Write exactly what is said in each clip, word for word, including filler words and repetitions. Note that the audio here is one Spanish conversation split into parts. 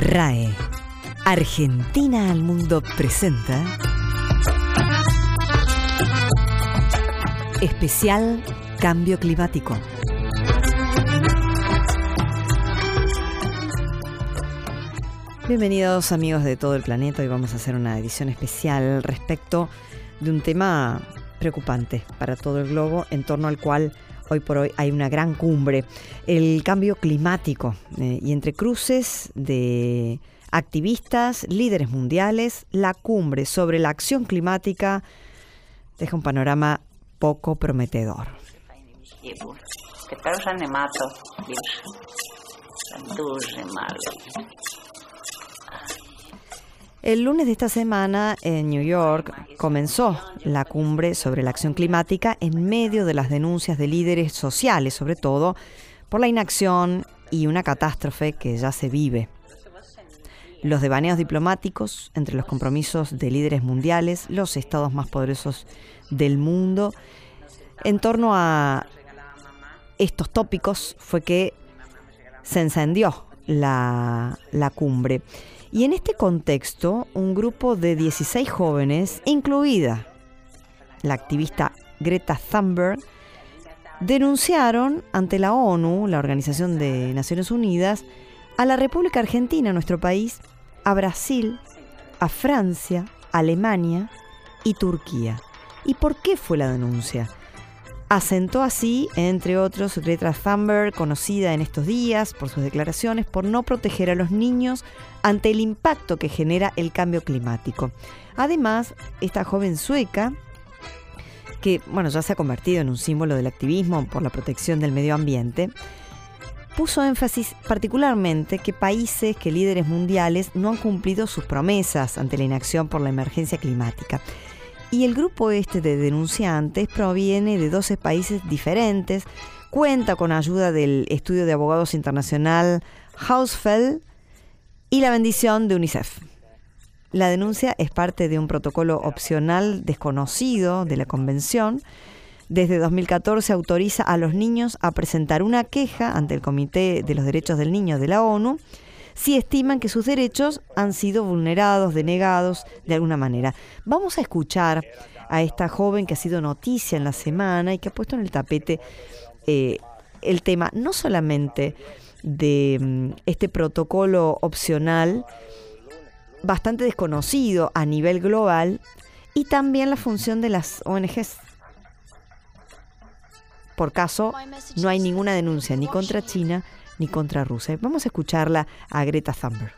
R A E, Argentina al Mundo presenta Especial Cambio Climático. Bienvenidos amigos de todo el planeta. Hoy vamos a hacer una edición especial respecto de un tema preocupante para todo el globo, en torno al cual hoy por hoy hay una gran cumbre, el cambio climático, eh, y entre cruces de activistas, líderes mundiales, la cumbre sobre la acción climática deja un panorama poco prometedor. El lunes de esta semana en New York comenzó la cumbre sobre la acción climática en medio de las denuncias de líderes sociales, sobre todo por la inacción y una catástrofe que ya se vive. Los devaneos diplomáticos entre los compromisos de líderes mundiales, los estados más poderosos del mundo, en torno a estos tópicos fue que se encendió la, la cumbre. Y en este contexto, un grupo de dieciséis jóvenes, incluida la activista Greta Thunberg, denunciaron ante la ONU, la Organización de Naciones Unidas, a la República Argentina, nuestro país, a Brasil, a Francia, Alemania y Turquía. ¿Y por qué fue la denuncia? Asentó así, entre otros, Greta Thunberg, conocida en estos días por sus declaraciones, por no proteger a los niños ante el impacto que genera el cambio climático. Además, esta joven sueca, que bueno, ya se ha convertido en un símbolo del activismo por la protección del medio ambiente, puso énfasis particularmente que países, que líderes mundiales no han cumplido sus promesas ante la inacción por la emergencia climática. Y el grupo este de denunciantes proviene de doce países diferentes, cuenta con ayuda del estudio de abogados internacional Hausfeld y la bendición de UNICEF. La denuncia es parte de un protocolo opcional desconocido de la Convención. Desde dos mil catorce autoriza a los niños a presentar una queja ante el Comité de los Derechos del Niño de la ONU si estiman que sus derechos han sido vulnerados, denegados de alguna manera. Vamos a escuchar a esta joven que ha sido noticia en la semana y que ha puesto en el tapete eh, el tema no solamente de um, este protocolo opcional bastante desconocido a nivel global, y también la función de las O N Ges. Por caso, no hay ninguna denuncia ni contra China ni contra Rusia. Vamos a escucharla a Greta Thunberg.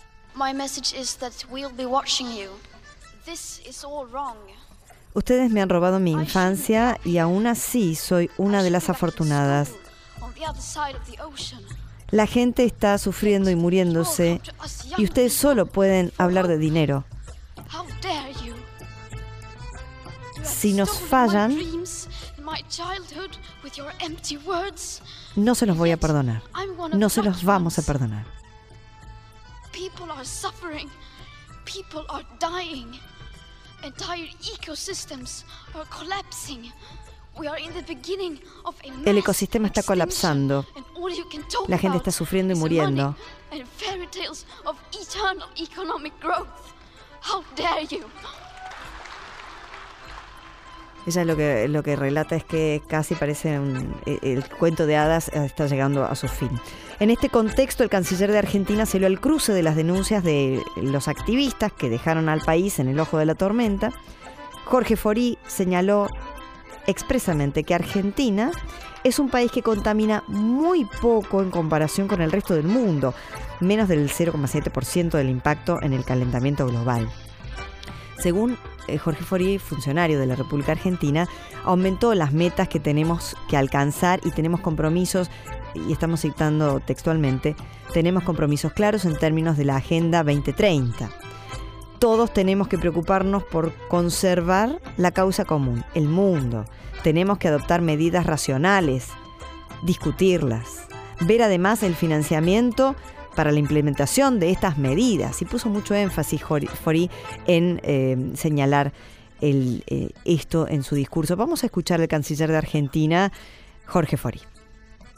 Ustedes me han robado mi infancia y aún así soy una de las afortunadas. La gente está sufriendo y muriéndose y ustedes solo pueden hablar de dinero. Si nos fallan, no se los voy a perdonar. No se los vamos a perdonar. El ecosistema está colapsando. La gente está sufriendo y muriendo. Ella lo que, lo que relata es que casi parece un, el cuento de hadas está llegando a su fin. En este contexto, el canciller de Argentina salió al cruce de las denuncias de los activistas que dejaron al país en el ojo de la tormenta. Jorge Forí señaló expresamente que Argentina es un país que contamina muy poco en comparación con el resto del mundo, menos del cero coma siete por ciento del impacto en el calentamiento global. Según eh, Jorge Forí, funcionario de la República Argentina, aumentó las metas que tenemos que alcanzar y tenemos compromisos, y estamos citando textualmente, tenemos compromisos claros en términos de la Agenda veinte treinta. Todos tenemos que preocuparnos por conservar la causa común, el mundo. Tenemos que adoptar medidas racionales, discutirlas, ver además el financiamiento para la implementación de estas medidas. Y puso mucho énfasis Forí en eh, señalar el, eh, esto en su discurso. Vamos a escuchar al canciller de Argentina, Jorge Forí.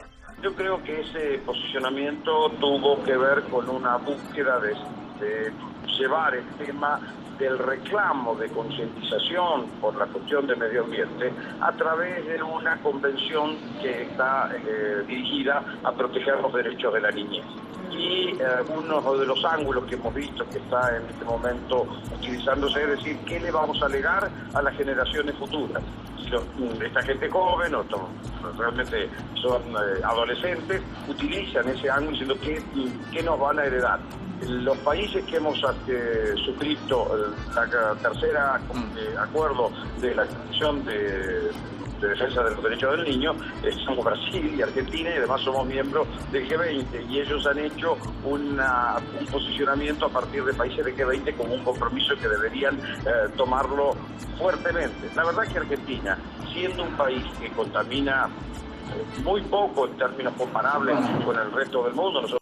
Yo creo que ese posicionamiento tuvo que ver con una búsqueda de, de llevar el tema del reclamo de concientización por la cuestión de medio ambiente a través de una convención que está eh, dirigida a proteger los derechos de la niñez. Y eh, uno de los ángulos que hemos visto que está en este momento utilizándose es decir, ¿qué le vamos a legar a las generaciones futuras? Si los, esta gente joven o to, realmente son eh, adolescentes, utilizan ese ángulo diciendo ¿qué, qué nos van a heredar? Los países que hemos eh, suscrito la tercera eh, acuerdo de la Convención de, de Defensa de los Derechos del Niño eh, son Brasil y Argentina, y además somos miembros del G veinte, y ellos han hecho una, un posicionamiento a partir de países del G veinte como un compromiso que deberían eh, tomarlo fuertemente. La verdad que Argentina, siendo un país que contamina eh, muy poco en términos comparables con el resto del mundo, nosotros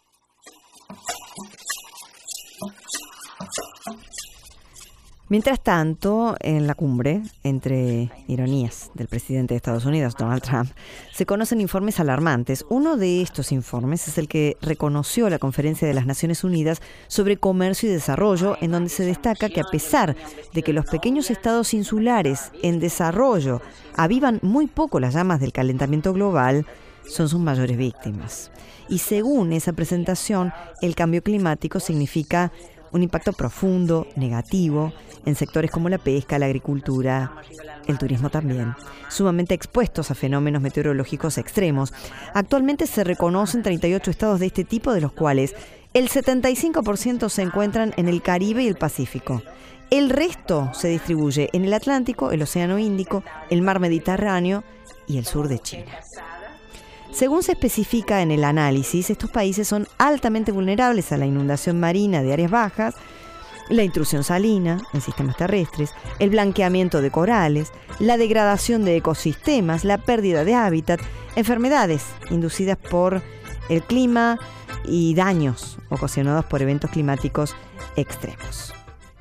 Mientras tanto, en la cumbre, entre ironías del presidente de Estados Unidos, Donald Trump, se conocen informes alarmantes. Uno de estos informes es el que reconoció la Conferencia de las Naciones Unidas sobre Comercio y Desarrollo, en donde se destaca que a pesar de que los pequeños estados insulares en desarrollo avivan muy poco las llamas del calentamiento global, son sus mayores víctimas. Y según esa presentación, el cambio climático significa un impacto profundo, negativo, en sectores como la pesca, la agricultura, el turismo también, sumamente expuestos a fenómenos meteorológicos extremos. Actualmente se reconocen treinta y ocho estados de este tipo, de los cuales el setenta y cinco por ciento se encuentran en el Caribe y el Pacífico. El resto se distribuye en el Atlántico, el Océano Índico, el Mar Mediterráneo y el sur de China. Según se especifica en el análisis, estos países son altamente vulnerables a la inundación marina de áreas bajas, la intrusión salina en sistemas terrestres, el blanqueamiento de corales, la degradación de ecosistemas, la pérdida de hábitat, enfermedades inducidas por el clima y daños ocasionados por eventos climáticos extremos.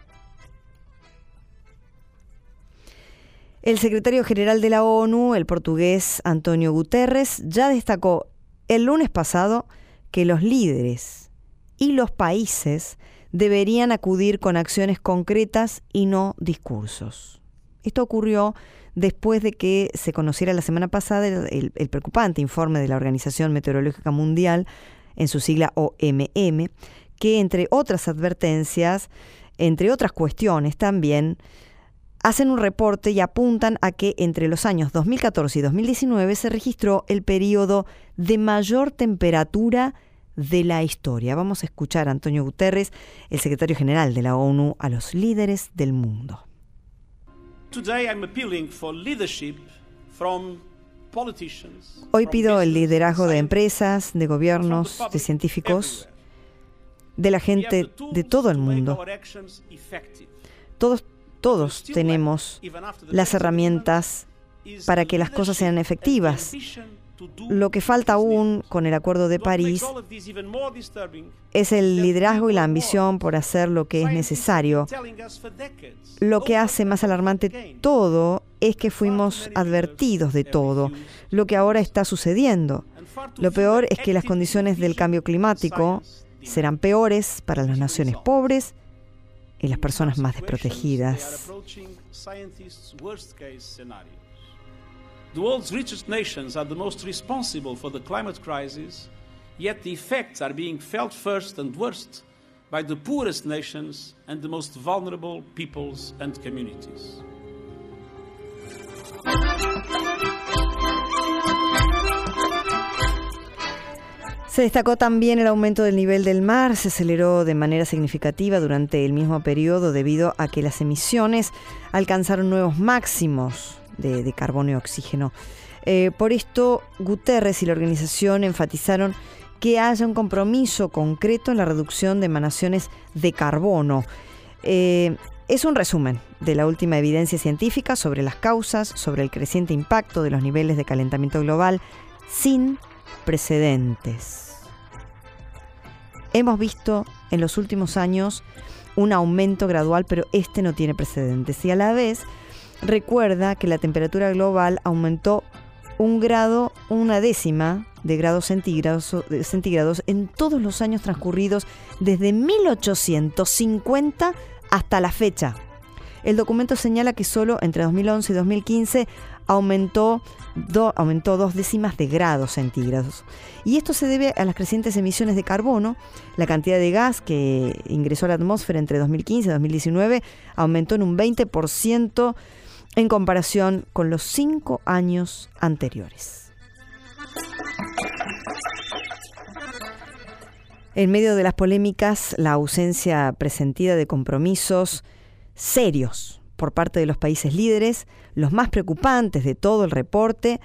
El secretario general de la ONU, el portugués António Guterres, ya destacó el lunes pasado que los líderes y los países deberían acudir con acciones concretas y no discursos. Esto ocurrió después de que se conociera la semana pasada el, el, el preocupante informe de la Organización Meteorológica Mundial, en su sigla O M M, que entre otras advertencias, entre otras cuestiones también, hacen un reporte y apuntan a que entre los años dos mil catorce y dos mil diecinueve se registró el periodo de mayor temperatura de la historia. Vamos a escuchar a António Guterres, el secretario general de la ONU, a los líderes del mundo. Hoy pido el liderazgo de empresas, de gobiernos, de científicos, de la gente de todo el mundo. Todos Todos tenemos las herramientas para que las cosas sean efectivas. Lo que falta aún con el Acuerdo de París es el liderazgo y la ambición por hacer lo que es necesario. Lo que hace más alarmante todo es que fuimos advertidos de todo, lo que ahora está sucediendo. Lo peor es que las condiciones del cambio climático serán peores para las naciones pobres y las personas más desprotegidas. The world's richest nations are the most responsible for the climate crisis, yet the effects are being felt first and worst by the poorest nations and the most vulnerable peoples and communities. Se destacó también el aumento del nivel del mar, se aceleró de manera significativa durante el mismo periodo debido a que las emisiones alcanzaron nuevos máximos de, de carbono y oxígeno. Eh, por esto, Guterres y la organización enfatizaron que haya un compromiso concreto en la reducción de emanaciones de carbono. Eh, es un resumen de la última evidencia científica sobre las causas, sobre el creciente impacto de los niveles de calentamiento global sin precedentes. Hemos visto en los últimos años un aumento gradual, pero este no tiene precedentes. Y a la vez recuerda que la temperatura global aumentó un grado, una décima de grados centígrados, centígrados en todos los años transcurridos desde mil ochocientos cincuenta hasta la fecha. El documento señala que solo entre dos mil once y dos mil quince aumentó, do, aumentó dos décimas de grados centígrados. Y esto se debe a las crecientes emisiones de carbono. La cantidad de gas que ingresó a la atmósfera entre dos mil quince y dos mil diecinueve aumentó en un veinte por ciento en comparación con los cinco años anteriores. En medio de las polémicas, la ausencia presentida de compromisos serios por parte de los países líderes, los más preocupantes de todo el reporte,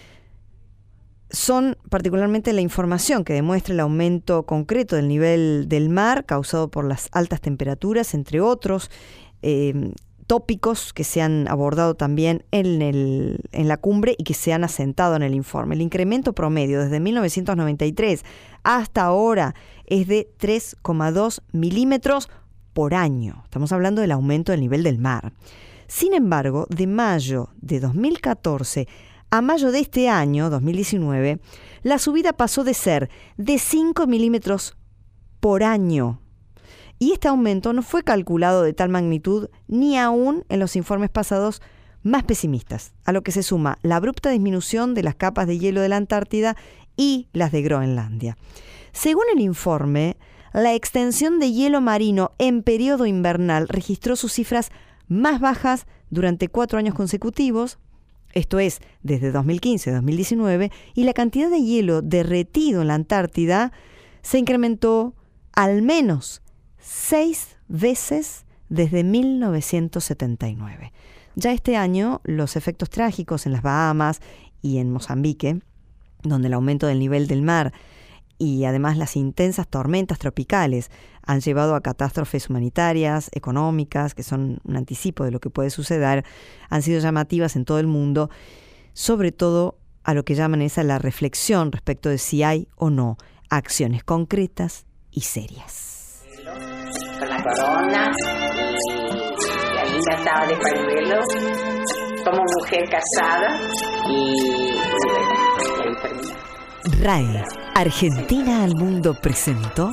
son particularmente la información que demuestra el aumento concreto del nivel del mar causado por las altas temperaturas, entre otros eh, tópicos que se han abordado también en, el, en la cumbre y que se han asentado en el informe. El incremento promedio desde mil novecientos noventa y tres hasta ahora es de tres coma dos milímetros por año. Estamos hablando del aumento del nivel del mar. Sin embargo, de mayo de dos mil catorce a mayo de este año, dos mil diecinueve, la subida pasó de ser de cinco milímetros por año. Y este aumento no fue calculado de tal magnitud ni aún en los informes pasados más pesimistas, a lo que se suma la abrupta disminución de las capas de hielo de la Antártida y las de Groenlandia. Según el informe, la extensión de hielo marino en periodo invernal registró sus cifras más bajas durante cuatro años consecutivos, esto es, desde dos mil quince a dos mil diecinueve, y la cantidad de hielo derretido en la Antártida se incrementó al menos seis veces desde mil novecientos setenta y nueve. Ya este año, los efectos trágicos en las Bahamas y en Mozambique, donde el aumento del nivel del mar y además las intensas tormentas tropicales han llevado a catástrofes humanitarias, económicas, que son un anticipo de lo que puede suceder, han sido llamativas en todo el mundo, sobre todo a lo que llaman esa la reflexión respecto de si hay o no acciones concretas y serias. Con la corona y ahí ya estaba de pañuelo como mujer casada y bueno, ahí terminó. R A E, Argentina al Mundo presentó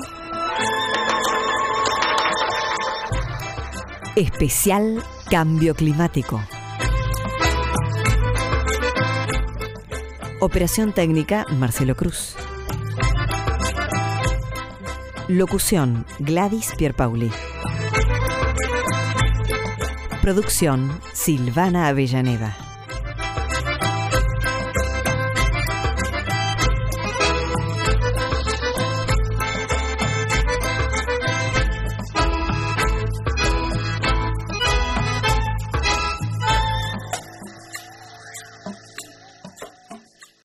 Especial Cambio Climático. Operación técnica Marcelo Cruz. Locución Gladys Pierpauli. Producción Silvana Avellaneda.